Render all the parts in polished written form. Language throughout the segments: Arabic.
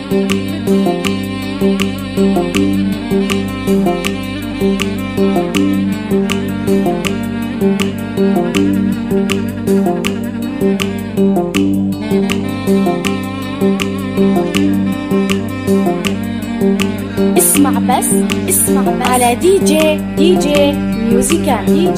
اسمع بس على دي جي ميوزيكال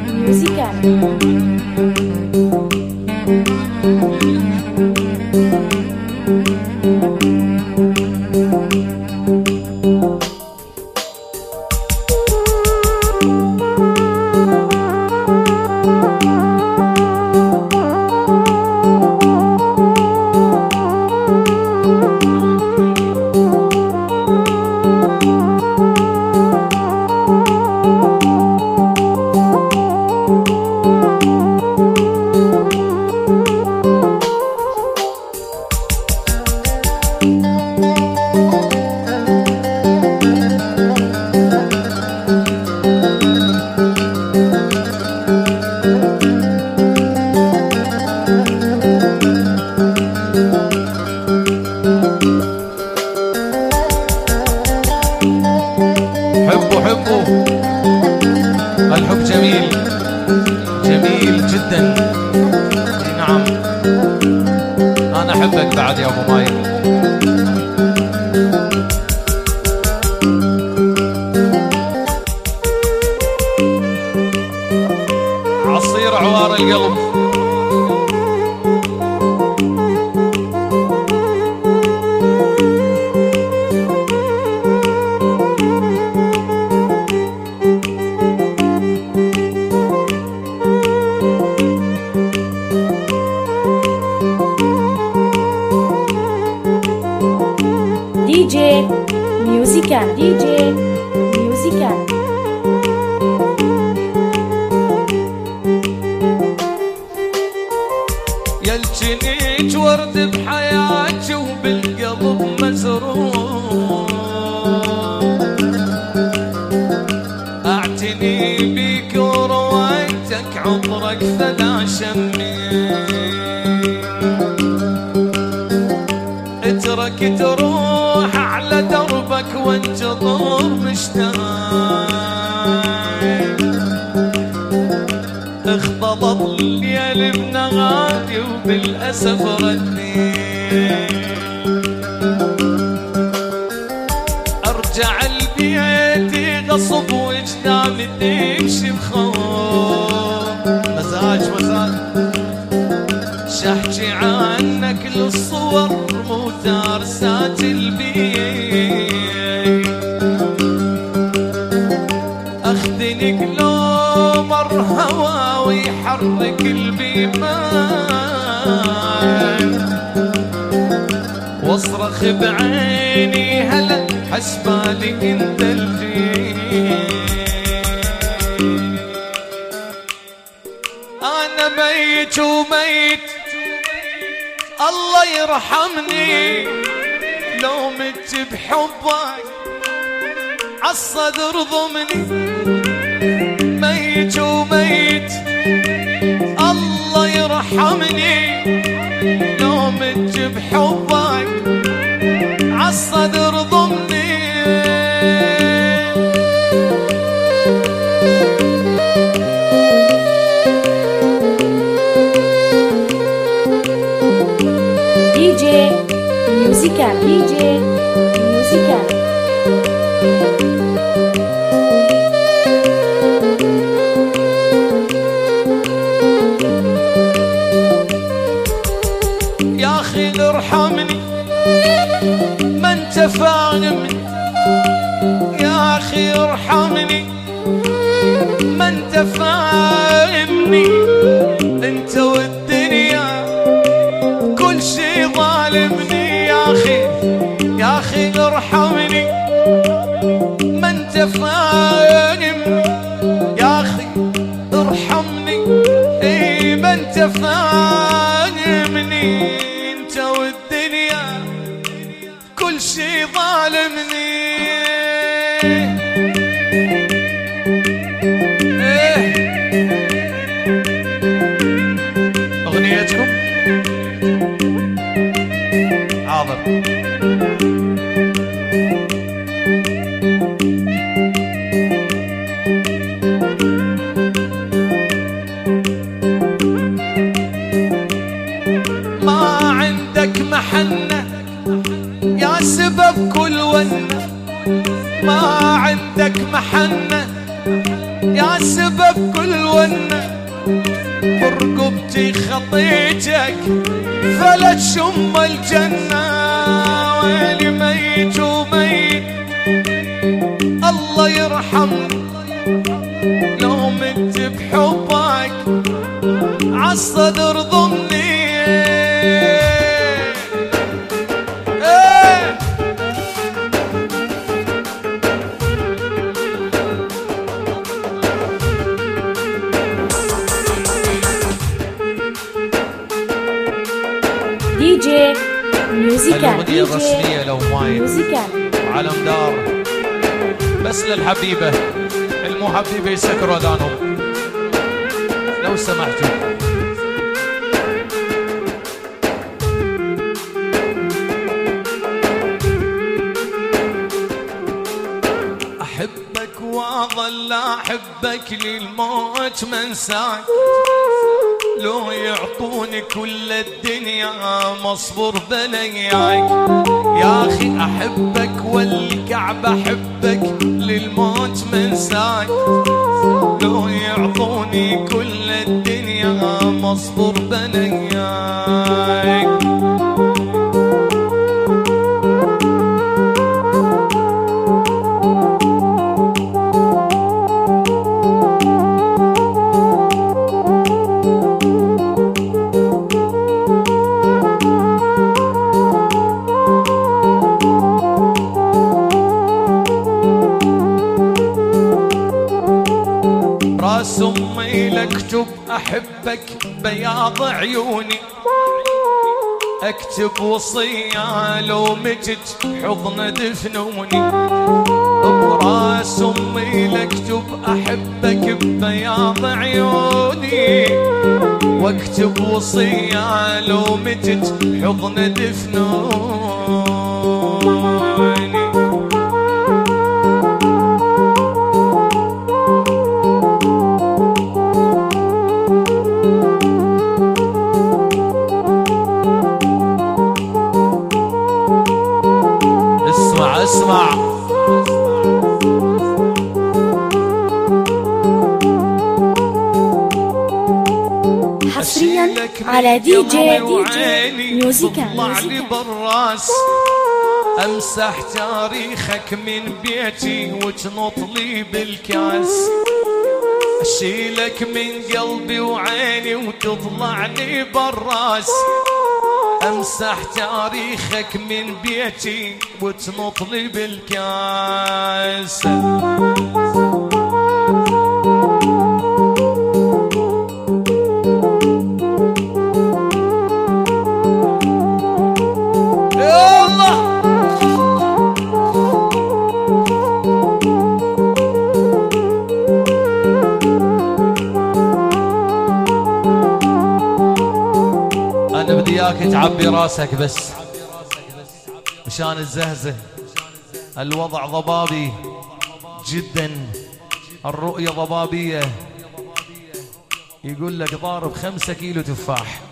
حبوا الحب جميل جدا. نعم أنا أحبك بعد يا أبو مايك. عصير عوار القلب. دي جي ميوزيكال يلجنيك ورد بحياتي وبالقلب مزروع، اعتني بيك وروايتك عمرك فلا شمي، اترك تروح على دربك وانتظر مشتاق، اختلط الليل بنغادي وبالأسف ردي، ارجع لبيتي غصب وجداني تمشي بخوف، مزاج شحكي عنك للصور مو تارسات البيت، اخذنك لو مر هوا ويحرك البيبان، واصرخ بعيني هلا حسبالي انت الجيل، انا ميت وميت الله يرحمني لو مت بحبك عالصدر ضمني، ميت وميت الله يرحمني لو مت بحبك عالصدر ضمني، دي جي ميوزيكال يا أخي ارحمني ما انت فاهمني، يا أخي ارحمني ما انت فاهمني، انت والدنيا كل شي ظالمني، يا أخي ارحمني ما انت فاهمني، يا أخي ارحمني اي ما انت فاهمني، انت والدنيا كل شي ظالمني، اغنيتكم حاضر. ما عندك محنة يا سبب كل ونة، ما عندك محنة يا سبب كل ونة، برقبتي خطيتك فلت شم الجنة، ويلي ميت وميت الله يرحمني لو مت بحبك عالصدر ضمني. دي جي ميوزيكال، الأغنية الرسمية لو ماين ميوزيكال وعلم دار بس للحبيبة، المو حبيبة يسكروا اذانهم لو سمحتوا. احبك واظل احبك للموت منساك، لو يعطوني كل الدنيا مصبر بلياك، يا اخي احبك والكعبة احبك للموت منساك، لو يعطوني كل الدنيا مصبر بلياك. راس امي لاكتب احبك بياض عيوني، اكتب وصية لو متت حضن دفنوني، براس امي لاكتب احبك بياض عيوني، واكتب وصية لو متت حضن دفنوني. اسمع حصريا على دي جي ميوزيكال. طلع لي بالراس امسح تاريخك من بيتي وتنط لي بالكاس، اشيلك من قلبي وعيني وتطلع لي بالراس، امسح تاريخك من بيتي وتنط لي بالكاس. أنا بدي إياك تعبي راسك بس مشان الزهزة، الوضع ضبابي جدا، الرؤية ضبابية، يقول لك ضارب 5 كيلو تفاح